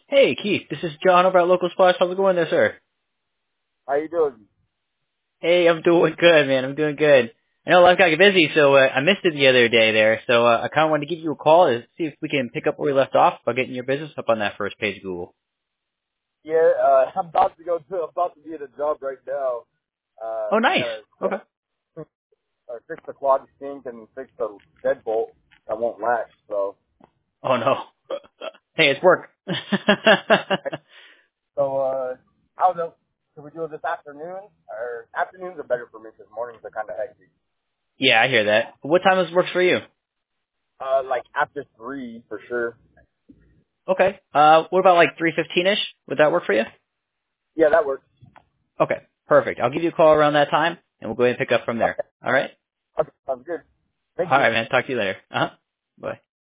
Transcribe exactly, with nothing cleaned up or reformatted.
Hey, Keith, this is John over at Local Splash. How's it going there, sir? How you doing? Hey, I'm doing good, man. I'm doing good. I know life got busy, so uh, I missed it the other day there. So uh, I kind of wanted to give you a call to see if we can pick up where we left off by getting your business up on that first page of Google. Yeah, uh, I'm about to go to, about to be at a job right now. Uh, Oh, I nice. gotta Okay. fix, uh, fix the clog sink and fix the deadbolt that won't latch. So, Oh, no. Hey, it's work. so, uh, I don't know. Can we do it this afternoon? Or afternoons are better for me because mornings are kind of hectic. Yeah, I hear that. What time is works for you? Uh, like after three for sure. Okay. Uh, what about like three fifteen-ish? Would that work for you? Yeah, that works. Okay, perfect. I'll give you a call around that time, and we'll go ahead and pick up from there. Okay, All right? okay, sounds good. Thank All you. right, man. Talk to you later. Uh-huh. Bye.